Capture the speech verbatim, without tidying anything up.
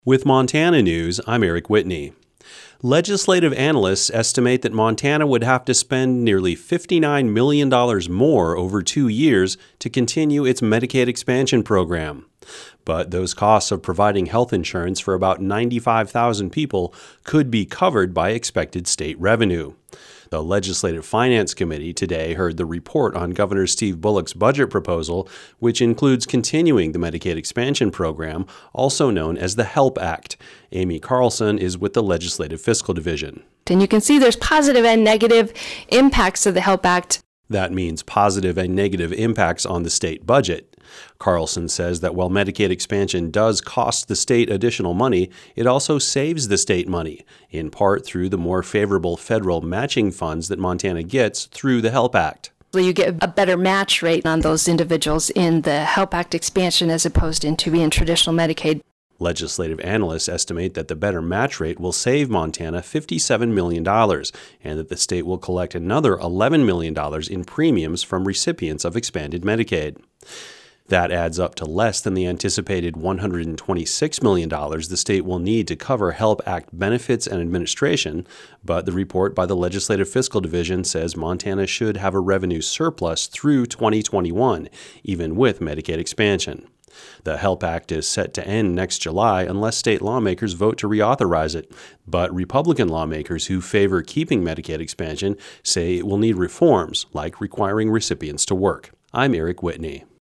With Montana News, I'm Eric Whitney. Legislative analysts estimate that Montana would have to spend nearly fifty-nine million dollars more over two years to continue its Medicaid expansion program. But those costs of providing health insurance for about ninety-five thousand people could be covered by expected state revenue. The Legislative Finance Committee today heard the report on Governor Steve Bullock's budget proposal, which includes continuing the Medicaid expansion program, also known as the HELP Act. Amy Carlson is with the Legislative Fiscal Division. And you can see there's positive and negative impacts of the HELP Act. That means positive and negative impacts on the state budget. Carlson says that while Medicaid expansion does cost the state additional money, it also saves the state money, in part through the more favorable federal matching funds that Montana gets through the HELP Act. So you get a better match rate on those individuals in the HELP Act expansion as opposed to being traditional Medicaid. Legislative analysts estimate that the better match rate will save Montana fifty-seven million dollars and that the state will collect another eleven million dollars in premiums from recipients of expanded Medicaid. That adds up to less than the anticipated one hundred twenty-six million dollars the state will need to cover HELP Act benefits and administration, but the report by the Legislative Fiscal Division says Montana should have a revenue surplus through twenty twenty-one, even with Medicaid expansion. The HELP Act is set to end next July unless state lawmakers vote to reauthorize it, but Republican lawmakers who favor keeping Medicaid expansion say it will need reforms, like requiring recipients to work. I'm Eric Whitney.